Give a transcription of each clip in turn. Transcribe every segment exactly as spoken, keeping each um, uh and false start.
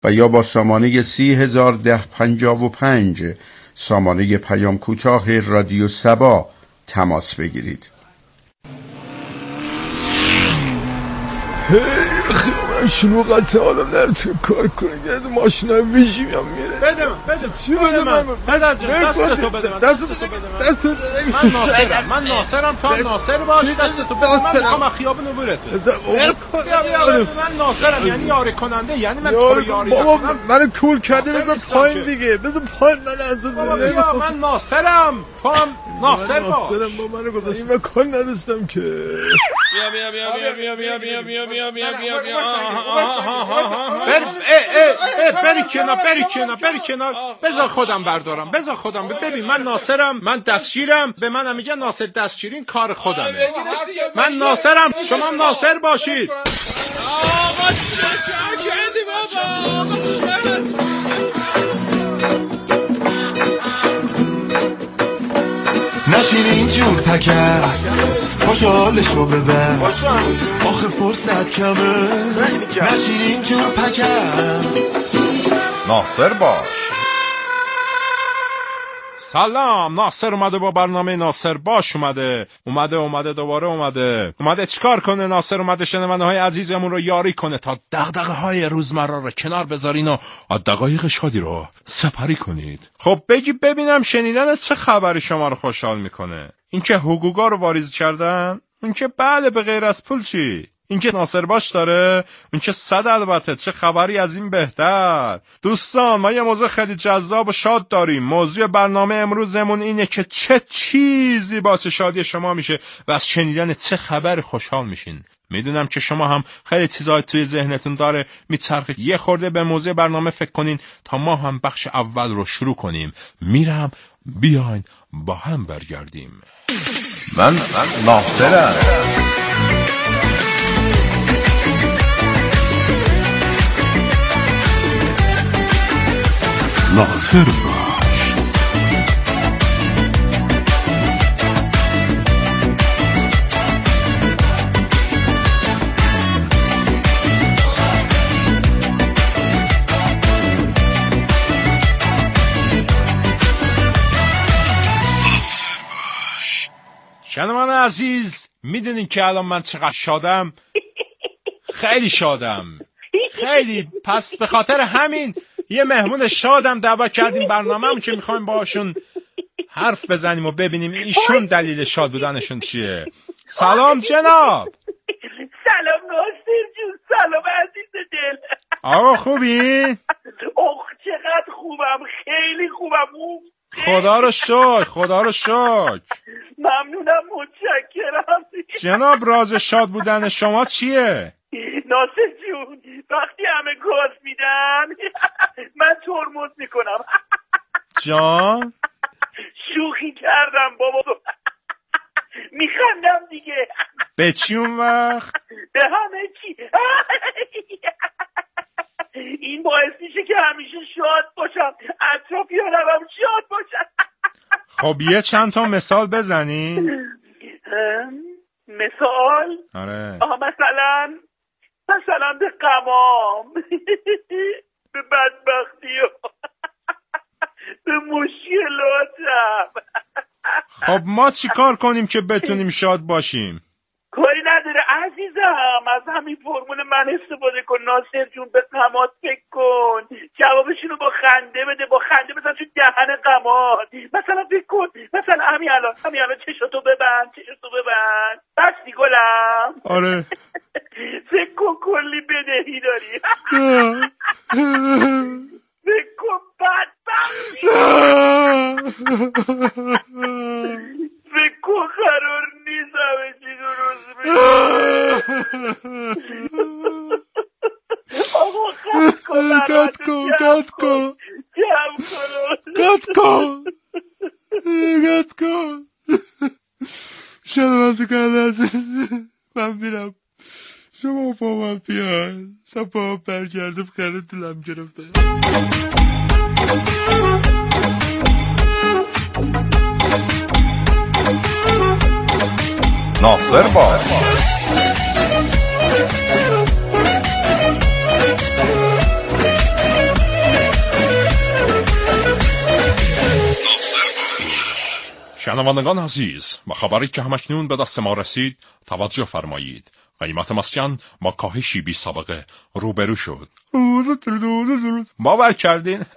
و یا با سامانه سی هزار ده پنجاه و پنج سامانه پیام کوتاه رادیو سبا تماس بگیرید. خیلی شلوغ قطعه آدم نمیتونه کار کنه. یه ماشین های ویژی هم میره. بده من بده چی بده من؟ پدر جان دستتو بده من دستتو بده من دستتو من ناصرم من ناصرم تو ناصر باش دستتو بده من میخوام خیابونو برته بیا بیا من ناصرم یعنی یاری کننده یعنی من تو رو یاری بابا منو کول کردی بذار پایین دیگه بذار پایین من از بابا من ناصرم تو هم ناصر باش ناصرم با منو گذاشتی من کار نداشتم که بیا بیا بیا بیا بیا بیا بیا بیا بیا بیا بیا بر ای ای بری کنار بری کنار بری کنار بذار خودم بردارم بذار خودم ببین من ناصرم من دستشیرم به منم میگه ناصر دستشیری این کار خودمه من ناصرم شما هم ناصر باشید آقا چه کردی بابا نشین اینجور پکر خوشحالش رو ببر آخه فرصت کمه نشین اینجور پکر ناصر باش. سلام ناصر اومده با برنامه ناصر باش اومده اومده اومده دوباره اومده اومده چیکار کنه؟ ناصر اومده شنونده های عزیزمون رو یاری کنه تا دغدغه های روزمره رو کنار بذارین و دقایق شادی رو سپری کنید. خب بگی ببینم شنیدن چه خبری شما رو خوشحال میکنه؟ اینکه حقوقا رو واریز کردن؟ اینکه بله به غیر از پول چی؟ اینکه ناصر باش داره؟ اون که صد البته، چه خبری از این بهتر. دوستان ما یه موضوع خیلی جذاب و شاد داریم. موضوع برنامه امروزمون اینه که چه چیزی باعث شادی شما میشه و از شنیدن چه خبر خوشحال میشین. میدونم که شما هم خیلی چیزای توی ذهنتون داره میچرخه. یه خورده به موضوع برنامه فکر کنین تا ما هم بخش اول رو شروع کنیم. میرم بیاین با هم برگردیم. من ناصرم. ناصر باش. شنوان عزیز میدونین که الان من چقدر شادم؟ خیلی شادم خیلی. پس به خاطر همین یه مهمون شادم دعوت کردیم برنامه‌مون که میخوایم باشون حرف بزنیم و ببینیم ایشون دلیل شاد بودنشون چیه. سلام جناب. سلام ناصر جون. سلام عزیز دل. آقا خوبی؟ اوه چقدر خوبم. خیلی خوبم. خدا رو شکر خدا رو شکر. ممنونم متشکرم. جناب راز شاد بودن شما چیه؟ ناصر جون وقتی همه گاز میدن من ترمز میکنم. جان شوخی کردم بابا. میخندم دیگه. به چی اون وقت؟ به همه چی. این باعث میشه که همیشه شاد باشم. اطرافیانم هم شاد باشن. خب یه چند تا مثال بزنی؟ مثال؟ آره. آها مثلا مثلا به غمام، به بدبختی و به مشکلاتم. خب ما چی کار کنیم که بتونیم شاد باشیم؟ کاری نداره عزیزم. از همین فرمول من استفاده کن ناصر جون. به غمات فکر کن. جوابشونو با خنده بده. با خنده بزن تو دهن غمات. مثلا فکر کن مثلا همین الان همین الان چشاتو ببند چشاتو ببند. بستی گلم؟ آره. فکر کن کلی بدهی داری. فکر کن بدبختی. فکر کن قرار نیست همه چی درست بشه. آقا قط کن قط کن قط کن جمع کن قط کن قط کن. شنوان تو کنده من میرم. شما با من بیاین. شما با من برگردم. خیلی دلم گرفته. ناصر باش. شنوندگان عزیز، با خبری که همکنون به دست ما رسید توجه فرمایید. قیمت مسکن با کاهشی بی سابقه روبرو شد. باور کردین؟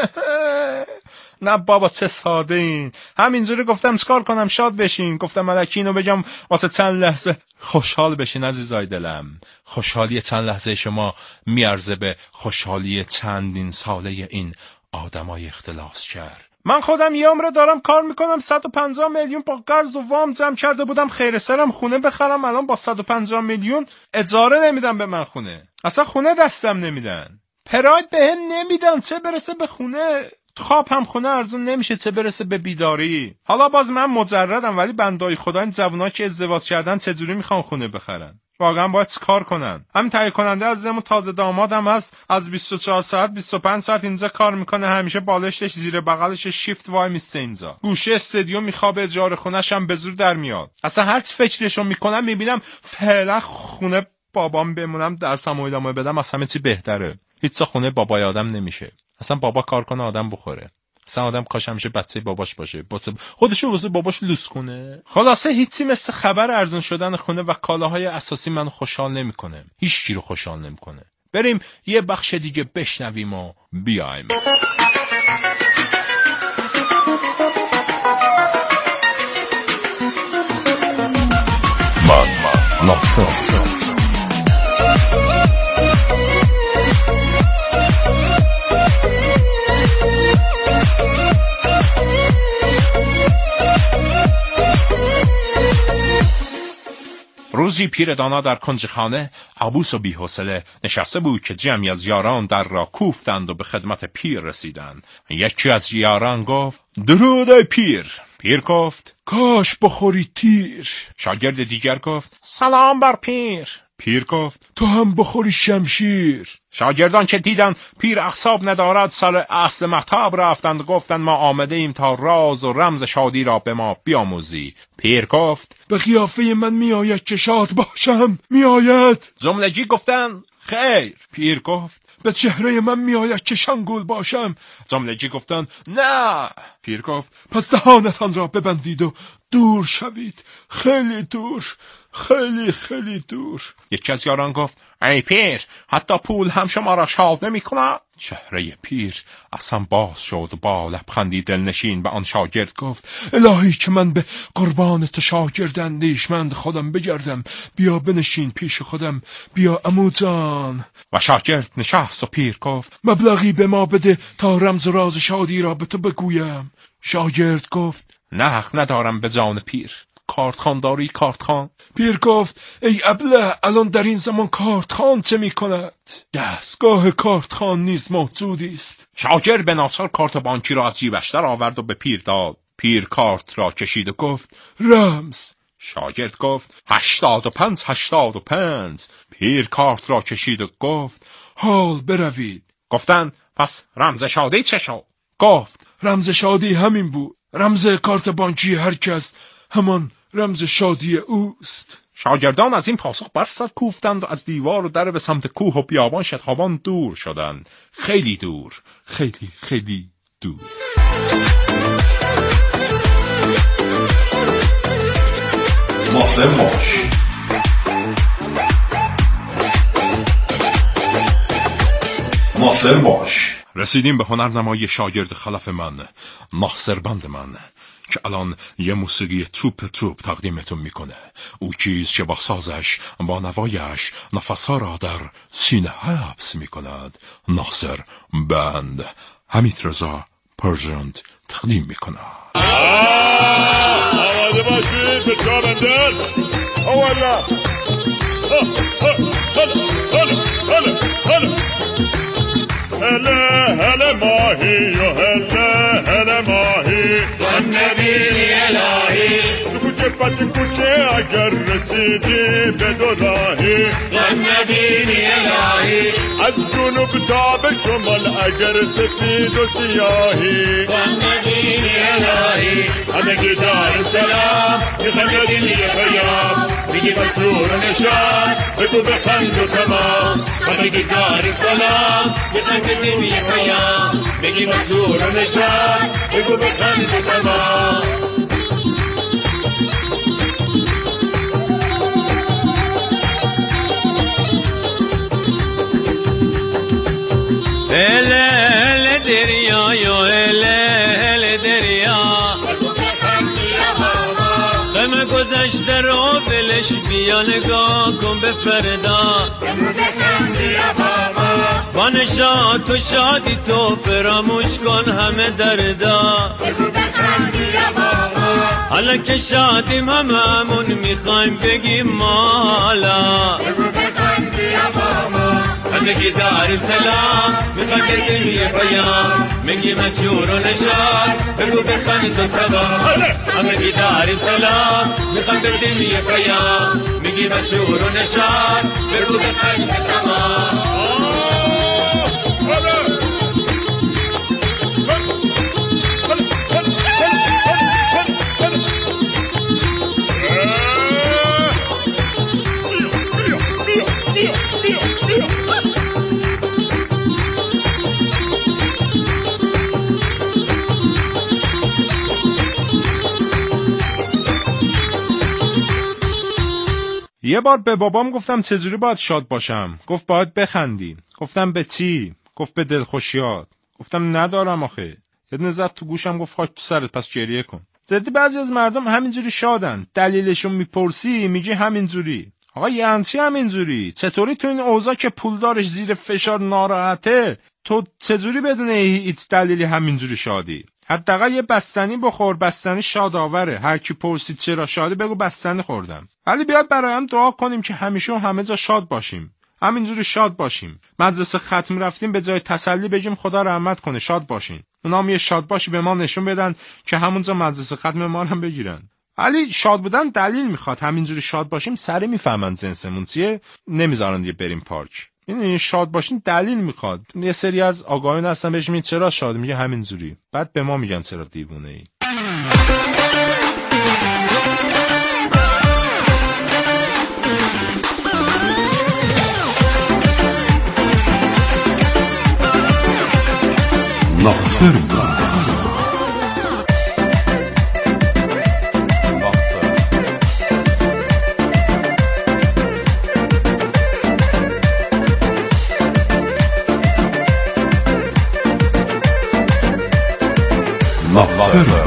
نه بابا چه ساده این. همینجوری گفتم چکار کنم شاد بشین. گفتم ملکی اینو بگم واسه چند لحظه خوشحال بشین عزیزای دلم. خوشحالی چند لحظه شما میارزه به خوشحالی چندین ساله این آدمای اختلاس کرد. من خودم یه عمره دارم کار میکنم، صد و پنجاه میلیون با قرض و وام جمع کرده بودم خیر سرم خونه بخرم. الان با صد و پنجاه میلیون اجاره نمیدن به من خونه. اصلا خونه دستم نمیدن. پراید به هم نمیدن، چه برسه به خونه. خواب هم خونه ارزون نمیشه، چه برسه به بیداری. حالا باز من مجردم، ولی بندای خدا این جوونا که ازدواج کردن چجوری میخوان خونه بخرن؟ واقعا باید کار کنن. هم تهیه کننده عزیزم تازه دامادم هست، از بیست و چهار ساعت بیست و پنج ساعت اینجا کار میکنه. همیشه بالشتش زیر بغلش شیفت وای میسته اینجا. گوشه استادیوم میخوابه، اجاره خونه‌ش هم به زور در میاد. اصلا هر چی فکرشو میکنم میبینم فعلا خونه بابام بمونم، درسم ادامه بدم از همه چی بهتره. هیچ خونه بابای آدم نمیشه. اصلا بابا کار کنه آدم بخوره. اصلا آدم کاش همیشه بچه باباش باشه، واسه خودشو واسه باباش لوس کنه. خلاصه هیچی مثل خبر ارزون شدن خونه و کالاهای اساسی منو خوشحال نمیکنه. هیچ کی رو خوشحال نمیکنه. بریم یه بخش دیگه بشنویم و بیایم. من من ناصر روزی پیر دانا در کنج خانه عبوس و بی‌حوصله نشسته بود که جمعی از یاران در را کوفتند و به خدمت پیر رسیدند. یکی از یاران گفت درود ای پیر. پیر گفت کاش بخوری تیر. شاگرد دیگر گفت سلام بر پیر. پیر گفت تو هم بخوری شمشیر. شاگردان که دیدن پیر اعصاب ندارد سر اصل مطلب رفتند و گفتند ما آمده ایم تا راز و رمز شادی را به ما بیاموزی. پیر گفت به قیافه من میآید که شاد باشم. میآید. جملگی گفتند خیر. پیر گفت به چهره من میآید که شنگول باشم. جملگی گفتند نه. پیر گفت پس دهانتان را ببندید و دور شوید، خیلی دور، خیلی خیلی دور. یکی از یاران گفت ای پیر حتی پول هم شما را شاد نمی کند. چهره پیر اصلا باز شد، با لبخندی دلنشین به آن شاگرد گفت الهی که من به قربان تو شاگرد اندیشمند خودم بگردم، بیا بنشین پیش خودم، بیا عمو جان. و شاگرد نشست و پیر گفت مبلغی به ما بده تا رمز و راز شادی را به تو بگویم. شاگرد گفت نه حق ندارم به جان پیر. کارتخان داری کارتخان؟ پیر گفت ای ابله الان در این زمان کارتخان چه می کند؟ دستگاه کارتخان نیز موجودی است. شاگرد به ناصر کارت بانکی را از جیبش در آورد و به پیر داد. پیر کارت را کشید و گفت رمز. شاگرد گفت هشتاد و پنج هشتاد و پنج. پیر کارت را کشید و گفت حال بروید. گفتند پس رمز شادی چه شد؟ گفت رمز شادی همین بود. رمز کارت بانکی هر کس همان رمز شادی اوست. شاگردان از این پاسخ بر سر کوفتند و از دیوار و در به سمت کوه و بیابان شتابان دور شدند. خیلی دور، خیلی خیلی دور. ناصر باش. ناصر باش. رسیدیم به هنرنمای شاگرد خلف من، ناصر بند من، که الان یه موسیقی توپ توپ تقدیمتون میکنه. او چیز که با سازش، با نوایش نفسها را در سینه حبس میکند. ناصر بند حمید رضا پرژنت تقدیم میکنه. آماده باشید به چالندر. اولا هله هله ماهی و هله هله ماهی تو نبینی الهی تو کوچه پس کوچه اگر رسیدی به دو راهی تو نبینی الهی از جنوب تا به شمال اگر سفید و سیاهی تو نبینی الهی همگی دار سلام میخوام بدینی پیام میگی مسرور و نشان بگو بخند و تمام همگی دار سلام میخوام بدینی پیام بگی مسرور و نشان بگو بخند و تمام ولش بیا نگاه کن به فردا بگو بخند بیا بابا با نشاط و شادی تو فراموش کن همه دردا بگو بخند بیا بابا حالا که شادیم هممون میخوایم بگیم مالا بگو بخند بیا بابا همگی داریم سلام میخوایم بگیم یه پیام میگیم از شور و نشاط بگو بخند تو تبا همگی داریم سلام میخوایم بگیم یه پیام میگیم از شور و نشاط بگو بخند تو تبا یه بار به بابام گفتم چجوری باید شاد باشم. گفت باید بخندی. گفتم به چی؟ گفت به دلخوشیات. گفتم ندارم آخه. یه دونه زد تو گوشم گفت خاک تو سرت پس گریه کن. جدی بعضی از مردم همینجوری شادن. دلیلشون میپرسی میگی همینجوری. آقا یعنی چی همینجوری؟ چطوری تو این اوضاع که پولدارش زیر فشار ناراحته تو چجوری بدون هیچ دلیلی همینجوری شادی؟ حداقل یه بستنی بخور. بستنی شاداوره. هر کی پرسید چرا شادی بگو بستنی خوردم. ولی بیاد برای هم دعا کنیم که همیشه و همه جا شاد باشیم. همینجوری شاد باشیم. مدرسه ختم رفتیم به جای تسلی بگیم خدا رحمت کنه شاد باشین. اونا هم یه شاد باشی به ما نشون بدن که همونجا مدرسه ختم ما هم بگیرن. ولی شاد بودن دلیل میخواد. همینجوری شاد باشیم سری میفهمن جنسمون چیه نمیذارن دیگه بریم پارک. این شاد باشین دلیل میخواد. یه سری از آقایون هستن بهش میگن چرا شاد؟ میگه همینجوری. بعد به ما میگن چرا دیوونه ای. ناصر ناصر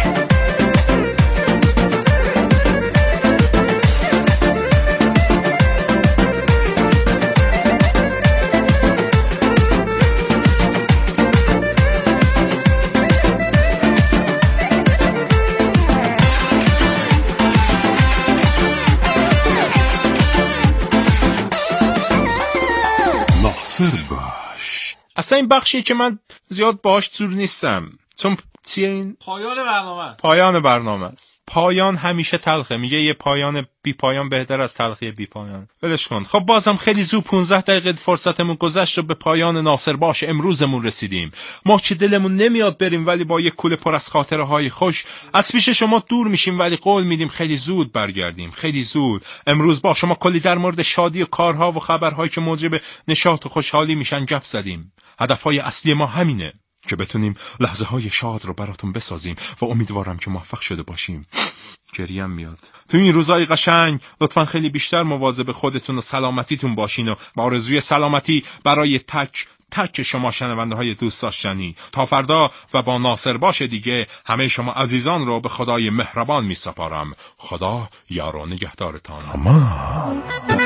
اصلا این بخشیه که من زیاد باهاش جور نیستم چون چیه این؟ پایان برنامه. پایان برنامه است. پایان همیشه تلخه. میگه یه پایان بی پایان بهتر از تلخی بی پایان. ولش کن. خب بازم خیلی زود پانزده دقیقه فرصتمون گذشت و به پایان ناصر باش امروزمون رسیدیم. ما چه دلمون نمیاد بریم ولی با یه کوله پر از خاطره های خوش از پیش شما دور میشیم ولی قول میدیم خیلی زود برگردیم. خیلی زود. امروز با شما کلی در مورد شادی و کارها و خبرهایی که موجب نشاط و خوشحالی میشن گپ زدیم. هدفهای اصلی ما همینه که بتونیم لحظه های شاد رو براتون بسازیم و امیدوارم که موفق شده باشیم. گریم میاد. تو این روزای قشنگ لطفاً خیلی بیشتر مواظب خودتون و سلامتیتون باشین و با آرزوی سلامتی برای تک تک شما شنونده های دوست داشتنی تا فردا و با ناصر باش دیگه همه شما عزیزان رو به خدای مهربان می سپارم. خدا یار و نگهدارتان. امان.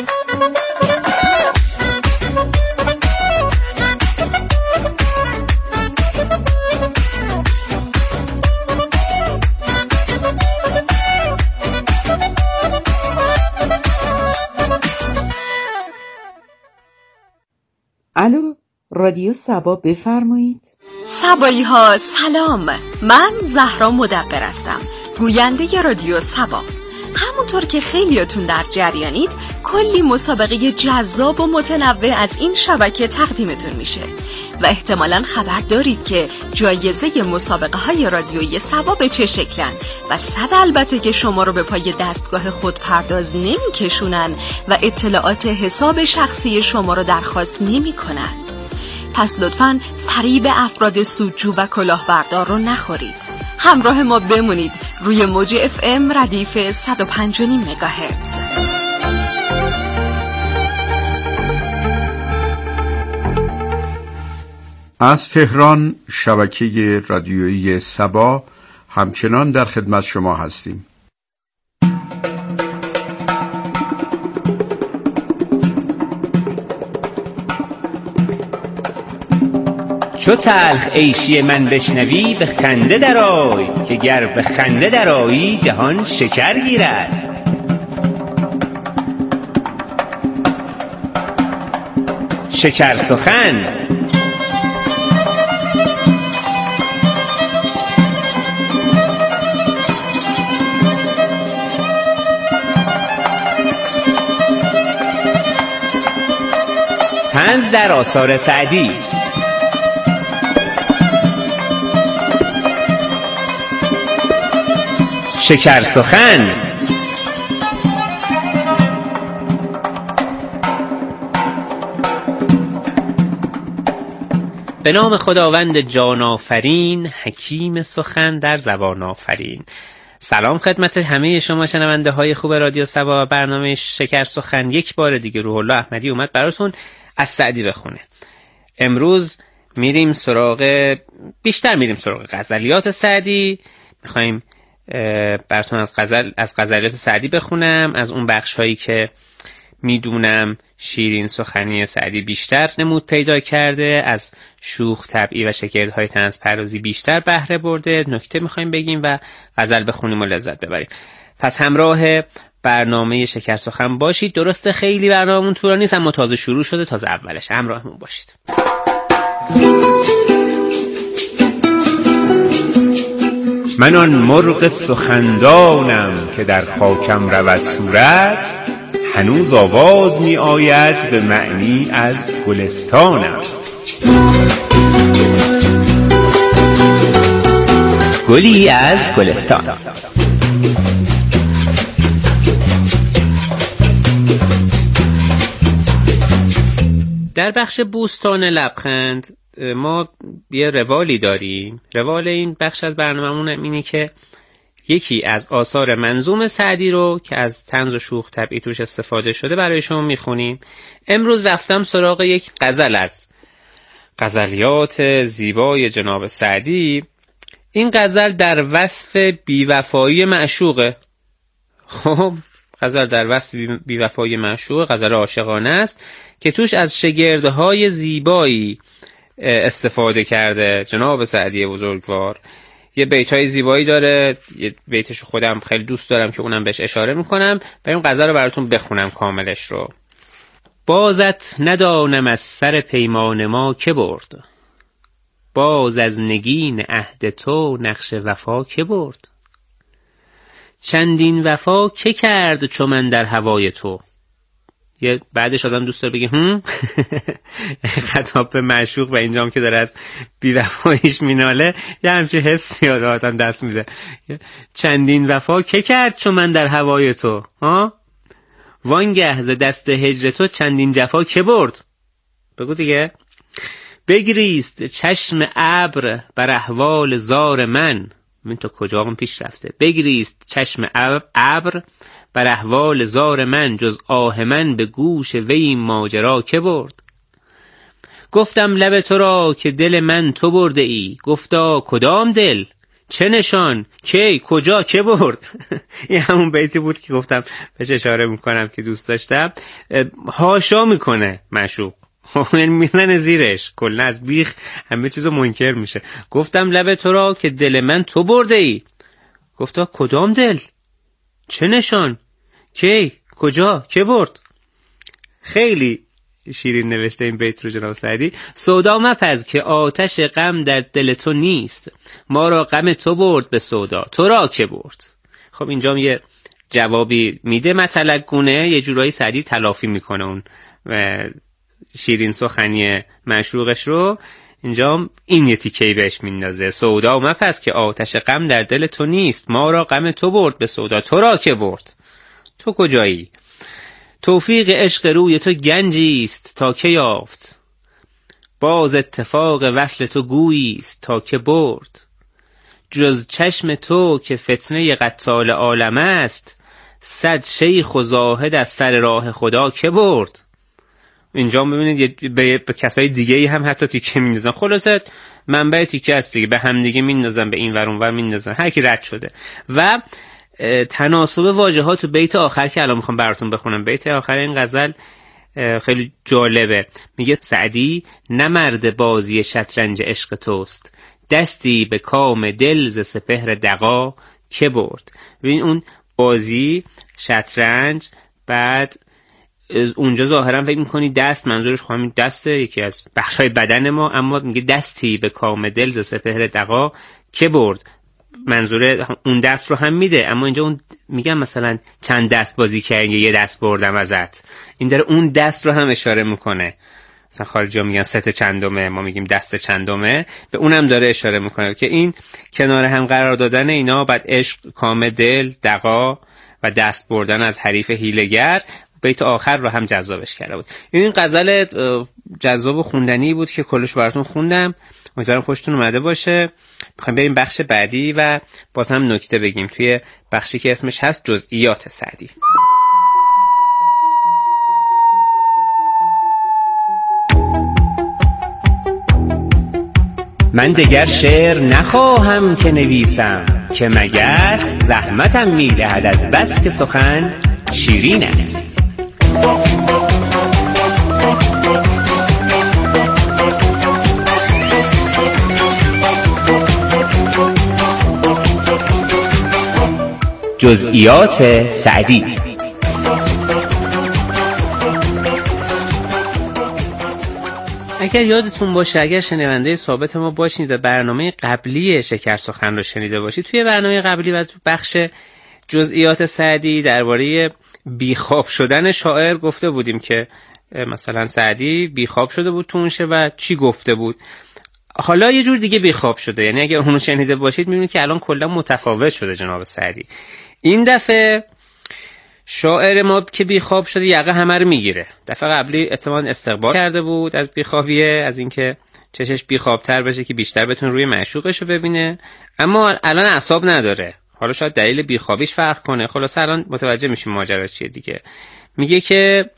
الو رادیو سبا بفرمایید. سبایی ها سلام، من زهرا مدبر هستم، گوینده رادیو سبا. همونطور که خیلیاتون در جریانید کلی مسابقه جذاب و متنوع از این شبکه تقدیمتون میشه و احتمالاً خبر دارید که جایزه مسابقه های رادیویی سبا به چه شکلن و صد البته که شما رو به پای دستگاه خود پرداز نمی کشونن و اطلاعات حساب شخصی شما رو درخواست نمی کنن. پس لطفاً فریب افراد سودجو و کلاهبردار رو نخورید. همراه ما بمونید روی موج اف ام ردیف صد و پنج و نیم مگاهرتز. از تهران شبکه رادیویی سبا همچنان در خدمت شما هستیم. چو تلخ عیشی من بشنوی به خنده درآی، که گر به خنده درآیی جهان شکر گیرد. شکر سخن. طنز در آثار سعدی. شکر سخن. به نام خداوند جان آفرین، حکیم سخن در زبان آفرین. سلام خدمت همه شما شنونده های خوب رادیو صبا. برنامه شکر سخن یک بار دیگه روح الله احمدی اومد براتون از سعدی بخونه. امروز میریم سراغ بیشتر میریم سراغ غزلیات سعدی. میخوایم براتون از غزل از غزلیات سعدی بخونم، از اون بخش هایی که میدونم شیرین سخنی سعدی بیشتر نمود پیدا کرده، از شوخ طبعی و شگردهای طنز پردازی بیشتر بهره برده، نکته میخوایم بگیم و غزل بخونیم و لذت ببریم. پس همراه برنامه شکر سخن باشید. درسته خیلی برنامه‌مون طولانی نیست، اما تازه شروع شده، تازه اولش. همراهمون باشید. من آن مرغ سخندانم که در خاکم رود صورت، هنوز آواز می آید به معنی از گلستانم. گلی از گلستان. در بخش بوستان لبخند ما یه روالی داریم. روال این بخش از برنامه‌مون اینه که یکی از آثار منظوم سعدی رو که از طنز و شوخ طبعی توش استفاده شده برای شما میخونیم. امروز رفتم سراغ یک غزل از غزلیات زیبای جناب سعدی. این غزل در وصف بیوفایی معشوقه. خب غزل در وصف بیوفایی معشوق، غزل عاشقانه است که توش از شگردهای زیبایی استفاده کرده جناب سعدی بزرگوار. یه بیتای زیبایی داره، یه بیتشو خودم خیلی دوست دارم که اونم بهش اشاره میکنم. بریم غزل رو براتون بخونم کاملش رو. بازت ندانم از سر پیمان ما که برد، باز از نگین عهد تو نقش وفا که برد. چندین وفا که کرد چو من در هوای تو. یه بعدش آدم دوست داره بگه هم خطاب به معشوق و اینجام که داره از بی‌وفاییش میناله، یه همچه حسی آدم دست میده. چندین وفا که کرد چو من در هوای تو، ها وانگه ز دست هجر تو چندین جفا که برد. بگو دیگه. بگریست چشم ابر بر احوال زار من. من تا کجا هم پیش رفته. بگریست چشم ابر بر احوال زار من، جز آه من به گوش وی ماجرا که برد. گفتم لب تو را که دل من تو برده ای. گفتا کدام دل چه نشان کی کجا که برد. این همون بیتی بود که گفتم بهش اشاره میکنم که دوست داشتم. هاشا میکنه معشوق، میزنه زیرش، کلا از بیخ همه چیزو منکر میشه. گفتم لب تو را که دل من تو برده ای. گفتا کدام دل چه نشان کی کجا که برد. خیلی شیرین نوشته این بیت رو جناب سعدی. سودا مپز که آتش غم در دل تو نیست، ما را غم تو برد به سودا تو را که برد. خب اینجا یه جوابی میده مطلق گونه، یه جورایی سعدی تلافی میکنه اون شیرین سخنی معشوقش رو. اینجا این یه تیکه‌ای بهش میندازه. سودا مپز که آتش غم در دل تو نیست، ما را غم تو برد به سودا تو را که برد. تو کجایی؟ توفیق عشق روی تو گنجی است تا که یافت، باز اتفاق وصل تو گویی است تا که برد. جز چشم تو که فتنه قتال عالم است، صد شیخ و زاهد از سر راه خدا که برد. اینجا ببینید به, به کسای دیگه ای هم حتی تیکه میندازن. خلاصه منبع تیکه است دیگه، به هم دیگه میندازن، به این ور اون ور میندازن، هر کی رد شده. و تناسب واژه‌ها تو بیت آخر که الان میخوام براتون بخونم. بیت آخر این غزل خیلی جالبه. میگه سعدی نه مرد بازی شطرنج عشق توست، دستی به کام دل ز سپهر دغا که برد. ببین اون بازی شطرنج، بعد اونجا ظاهرا فکر میکنی دست، منظورش همین دسته، یکی از بخشای بدن ما، اما میگه دستی به کام دل ز سپهر دغا که برد، منظور اون دست رو هم میده، اما اینجا اون میگم مثلا چند دست بازی کردی یه دست بردم ازت، این داره اون دست رو هم اشاره میکنه. مثلا خارجی ها میگن ست چندمه، ما میگیم دست چندمه، به اونم داره اشاره میکنه که این کنار هم قرار دادن اینا، بعد عشق، کام دل، دغا و دست بردن از حریف حیله‌گر، بیت آخر رو هم جذابش کرده بود. این غزل جذاب و خوندنی بود که کلش براتون خوندم، امیدوارم خوشتون اومده باشه. میخوایم بریم بخش بعدی و باز هم نکته بگیم توی بخشی که اسمش هست جزئیات سعدی. من دگر شعر نخواهم که نویسم، که مگس زحمتم میدهد از بس که سخن شیرین است. جزئیات سعدی. اگر یادتون باشه، اگر شنونده ثابت ما باشید و برنامه قبلی شکر سخن رو شنیده باشید، توی برنامه قبلی و تو بخش جزئیات سعدی درباره بیخواب شدن شاعر گفته بودیم که مثلا سعدی بیخواب شده بود تو اون شعر و چی گفته بود. حالا یه جور دیگه بیخواب شده، یعنی اگر اونو شنیده باشید میبینید که الان کلا متفاوت شده جناب سعدی. این دفعه شاعر ما که بیخواب شده یقه همه رو میگیره. دفعه قبلی احتمال استقبال کرده بود از بیخوابیه، از اینکه چشش بیخوابتر بشه که بیشتر بتونه روی معشوقش رو ببینه، اما الان اعصاب نداره. حالا شاید دلیل بیخوابیش فرق کنه. خلاص الان متوجه میشیم ماجرا چیه دیگه. میگه که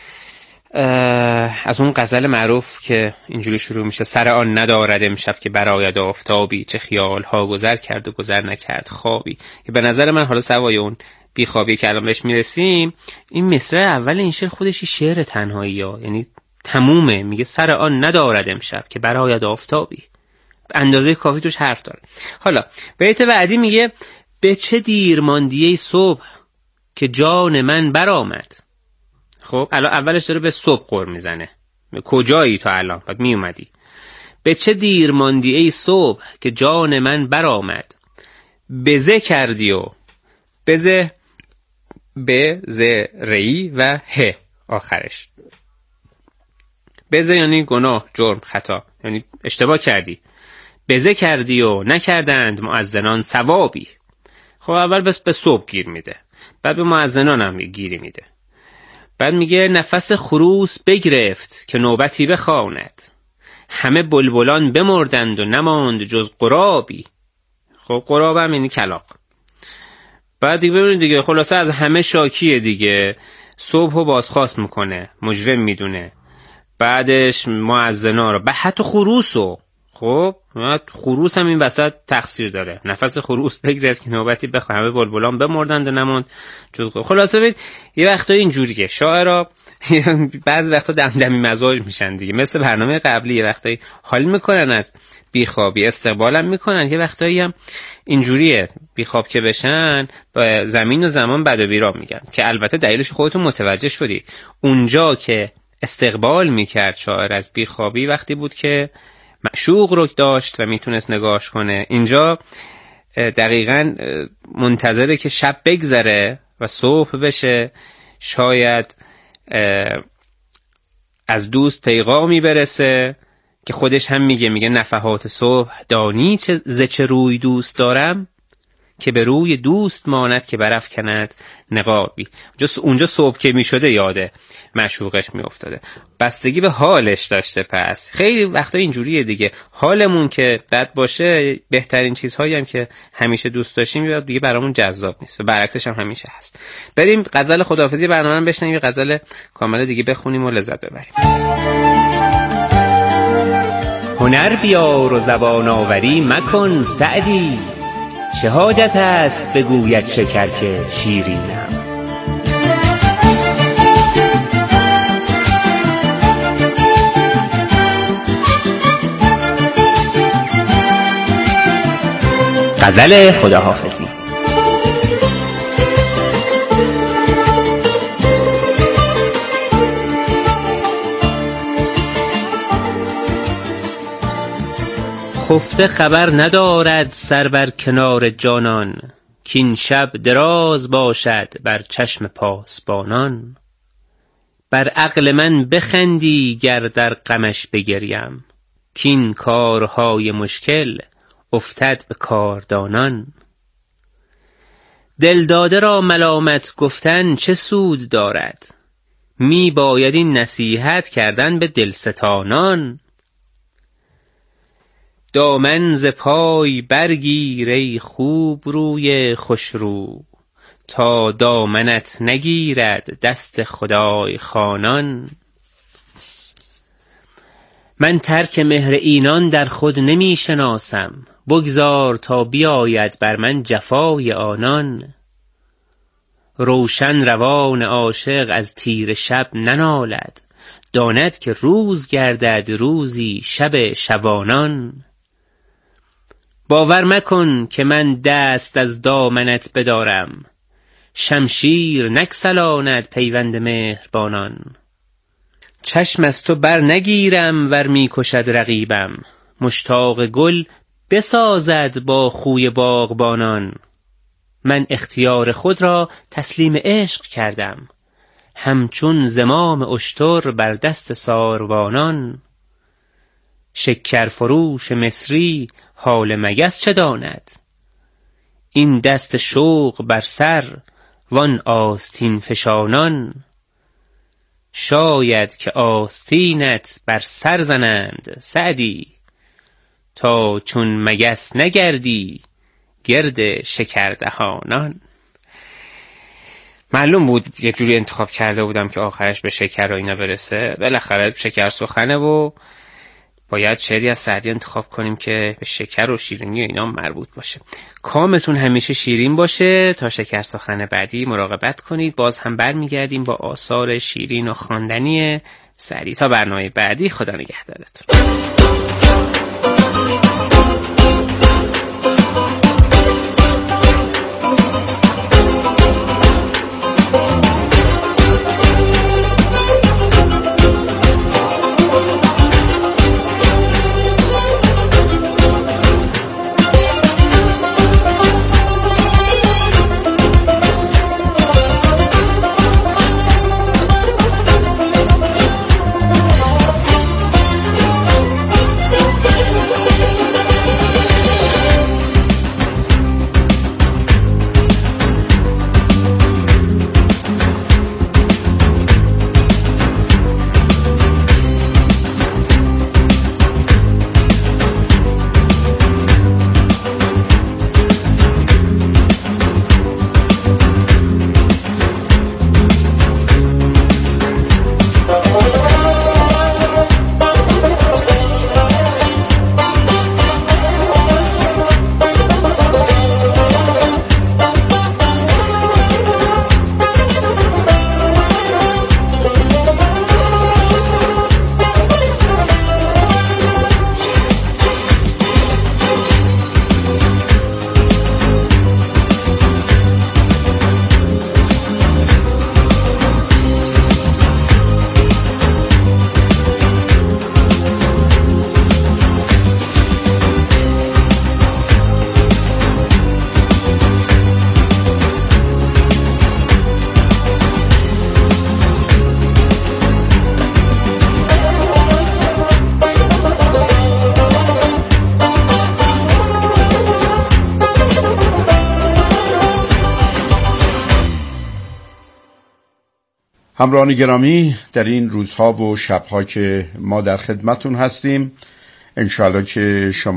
از اون غزل معروف که اینجوری شروع میشه: سر آن ندارد امشب که برآید آفتابی، چه خیال ها گذر کرد و گذر نکرد خوابی. که به نظر من حالا سوای اون بیخوابی که الان بهش میرسیم، این مصرع اول این شعر خودش شعر تنهایی ها، یعنی تمومه. میگه سر آن ندارد امشب که برآید آفتابی، اندازه کافی توش حرف داره. حالا بیت بعدی میگه: به چه دیر ماندی ای صبح که جان من برآمد. خب الان اولش داره به صبح قر میزنه، کجایی تو الان؟ بعد می اومدی. به چه دیر ماندی ای صبح که جان من برآمد، بزه کردی و بزه، به ز ری و ه آخرش. بزه یعنی گناه، جرم، خطا، یعنی اشتباه کردی. بزه کردی و نکردند مؤذنان ثوابی. خب اول بس به صبح گیر میده، بعد به مؤذنان هم گیری میده، بعد میگه نفس خروس بگرفت که نوبتی بخواند، همه بلبلان بمردند و نماند جز قرابی. خب قراب هم یعنی کلاغ. بعد دیگه ببینید دیگه خلاصه از همه شاکیه دیگه، صبح رو بازخواست میکنه، مجرم میدونه، بعدش مؤذنا رو، به حتی خروسو. خب خروس هم این وسط تقصیر داره، نفس خروس بگرفت که نوبتی بخواه، همه بلبلان بمردند و نموند جز. خلاصه ببین یه وقتا اینجوریه شاعرها، بعضی وقتا دمدمی مزاج میشن دیگه، مثل برنامه قبلی. یه وقتایی حال میکنن از بیخوابی، استقبالم میکنن، یه وقتایی هم اینجوریه بیخواب که بشن با زمین و زمان بد و بیرا میگن، که البته دلیلش خودتون متوجه شدید. اونجا که استقبال میکرد شاعر از بیخوابی وقتی بود که معشوق رو داشت و میتونست نگاهش کنه. اینجا دقیقاً منتظره که شب بگذره و صبح بشه، شاید از دوست پیغامی برسه که خودش هم میگه میگه نفحات صبح دانی چه ز چه روی دوست دارم، که به روی دوست ماند که برف کند نقابی. اونجا صبح که میشده یاده معشوقش میافتاده، بستگی به حالش داشته. پس خیلی وقتا اینجوریه دیگه، حالمون که بد باشه بهترین چیزهایی هم که همیشه دوست داشتیم دیگه برامون جذاب نیست و برعکسش هم همیشه هست. بریم غزل خداحافظی برنامه رو بشنویم، غزل کامل دیگه بخونیم و لذت ببریم. هنر بیار و زبان آوری مکن سعدی، چه حاجت است بگوید شکر که شیرینم. غزل خداحافظی. خفته خبر ندارد سر بر کنار جانان، کین شب دراز باشد بر چشم پاسبانان. بر عقل من بخندی گر در غمش بگریم، کین کارهای مشکل افتد به کاردانان. دلداده را ملامت گفتن چه سود دارد، می باید این نصیحت کردن به دلستانان. دامن ز پای برگیر ای خوب روی خوشرو، تا دامنت نگیرد دست خدای خوانان. من ترک مهر اینان در خود نمی شناسم، بگذار تا بیاید بر من جفای آنان. روشن روان عاشق از تیر شب ننالد، داند که روز گردد روزی شب شبانان. باور مکن که من دست از دامنت بدارم، شمشیر نگسلاند پیوند مهربانان. چشم از تو بر نگیرم ور می کشد رقیبم، مشتاق گل بسازد با خوی باغبانان. من اختیار خود را تسلیم عشق کردم، همچون زمام اشتر بر دست ساروانان. شکر فروش مصری حال مگس چه داند، این دست شوق بر سر وان آستین فشانان. شاید که آستینت بر سر زنند سعدی، تا چون مگس نگردی گرد شکردهانان. معلوم بود یه جوری انتخاب کرده بودم که آخرش به شکر و اینا برسه، بالاخره شکر سخنه و باید شعری از سعدی انتخاب کنیم که به شکر و شیرینی و اینا مربوط باشه. کامتون همیشه شیرین باشه. تا شکر سخن بعدی مراقبت کنید. باز هم برمیگردیم با آثار شیرین و خواندنی سعدی. تا برنامه بعدی، خدا نگهدارتون. همراهان گرامی، در این روزها و شبها که ما در خدمتون هستیم، انشاءالله که شما